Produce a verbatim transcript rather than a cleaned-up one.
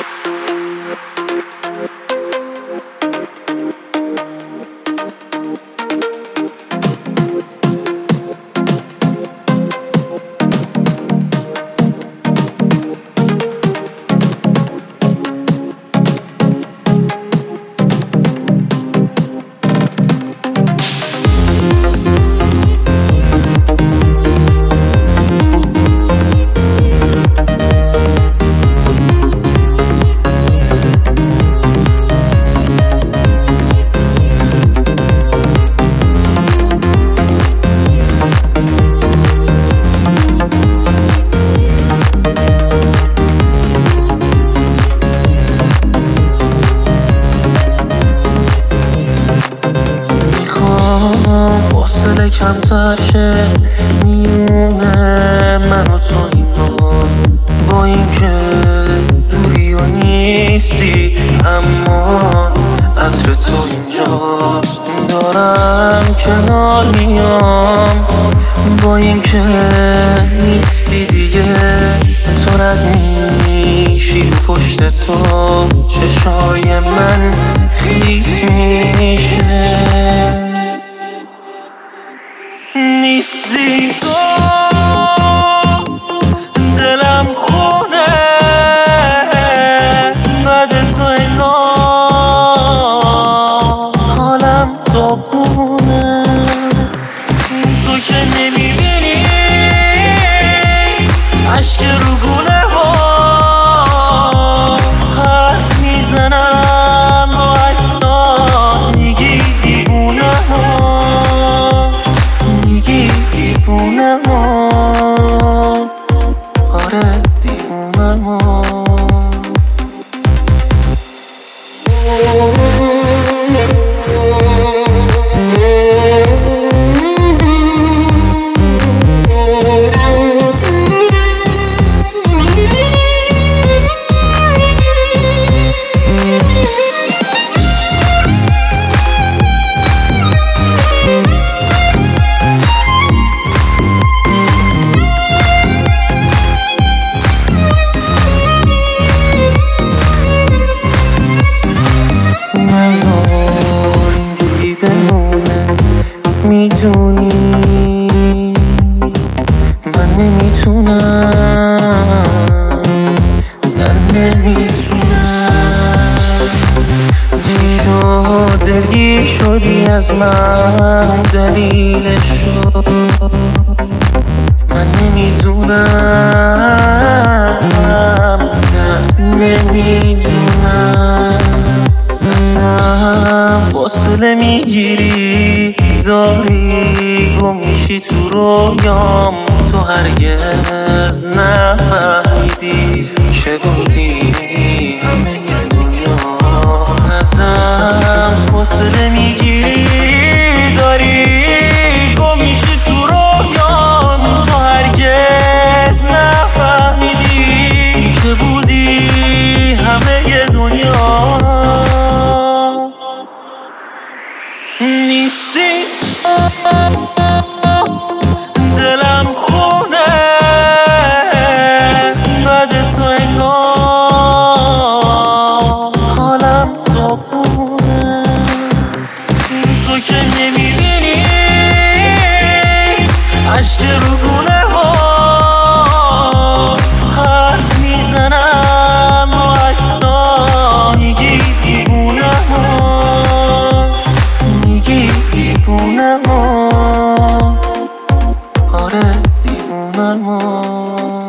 فاصله کمتر شه میونه من و تو اینا، با اینکه دوری و نیستی اما عطر تو اینجاست. دارم کنار میام با اینکه نیستی دیگه، تو رد میشی پشت تو چشای من خیس میشه. نیستی تو دلم خونه بعد تو اینا، حالم داغونه. تو که نمیبینی عشق رو گونه ها حرف میزنم با عکسات، میگی دیوونه ها، میگی دیوونه ما، آره دیوونه ما. میدونی من نمیتونم، من نمیتونم. چی شد دلگیر شدی از من، دلیلش شد من نمیدونم، نمیدونم. ازم فاصله میگیری داری گم میشی تو رویام، تو هرگز نفهمیدی چه بودی همه دنیا. ازم فاصله میگیری داری گم میشی تو رویام، تو هرگز نفهمیدی چه بودی همه دنیا. نیستی دلم خونه بعد تو اینا، حالم داغونه. تو که نمیبینی عشق رو گونه ها حرف میزنم با عکسا، میگی دیوونه ها، میگی دیوونه ما، آره دیوونه ما.